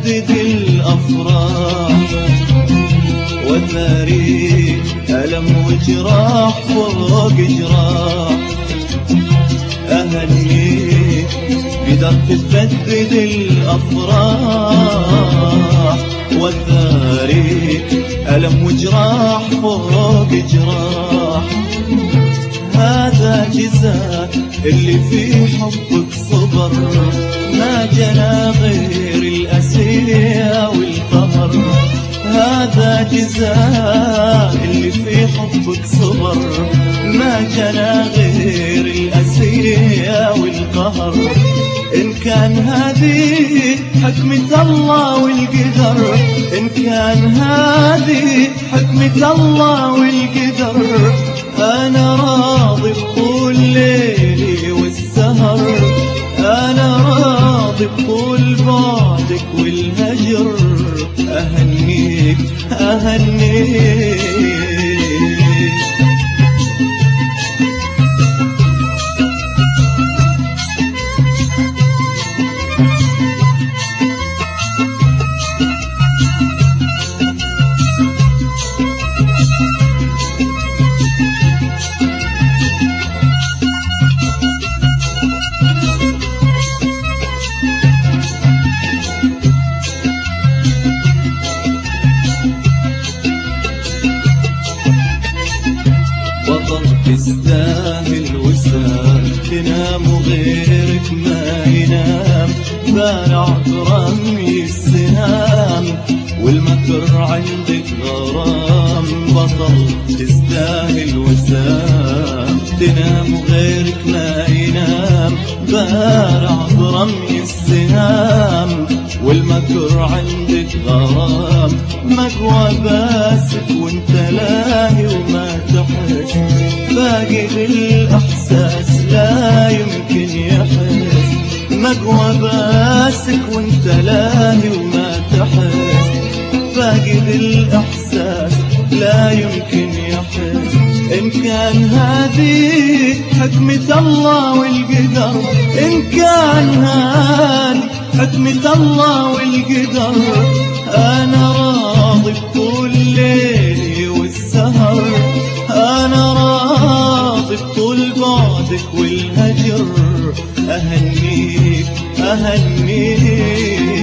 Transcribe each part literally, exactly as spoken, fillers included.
تبدد الأفراح، وثاري ألم وجراح فوق جراح. أهنيك قدرت تبدد الأفراح، وثاري ألم وجراح فوق جراح. هذا جزاء اللي في حبك صبر، ما جنى غير الأسية والقهر. هذا جزاء اللي في حبك صبر، ما جنى غير الأسية والقهر. إن كان هذه حكمة الله والقدر، إن كان هذه حكمة الله والقدر، أنا راضي بطول ليلي والسهر. أنا راضي بطول بعدك والهجر. أهنيك أهنيك. تستاهل وسام تنام وغيرك ما ينام، بارع برمي السهام والمكر عندك غرام. بطل تستاهل وسام تنام وغيرك ما ينام، بارع برمي السهام والمكر عندك غرام. مقوى باسك وانت لاهي وما تحس، فاقد الإحساس لا يمكن يحس. مقوى باسك وانت لاهي وما تحس، فاقد الإحساس لا يمكن يحس. إن كان هذه حكمة الله والقدر، إن كان هذه حكمة الله والقدر، أنا راضي بطول ليلي والسهر. أنا راضي بطول بعدك والهجر. أهنيك أهنيك.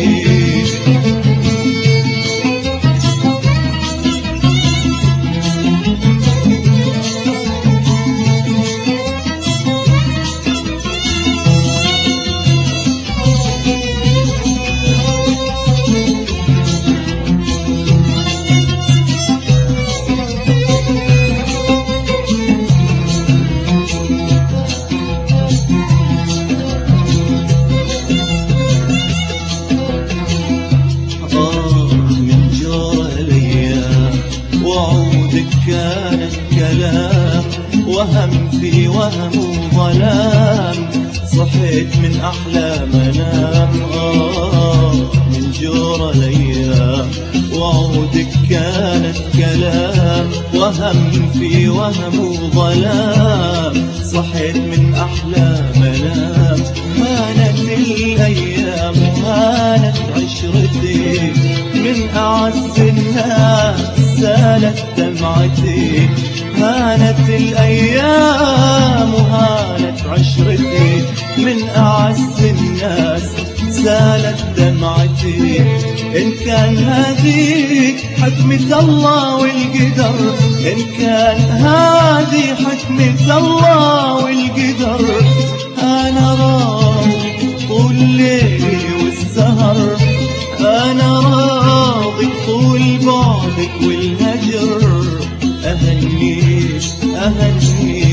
كانت كلام وهم في وهم وظلام، صحيت من أحلام أنام. آه من جور الأيام وعودك كانت كلام وهم في وهم وظلام، صحيت من أحلام أنام. هانت الأيام وهانت عشرتي، من أعز الناس سالت دمعتي. هانت الأيام وهانت عشرتي، من أعز الناس سالت دمعتي. إن كان هذه حكمة الله والقدر، إن كان هذه حكمة الله والقدر، أنا راضي طول ليلي والسهر. أنا راضي طول بعدك والهجر. أهنيك أهنيك.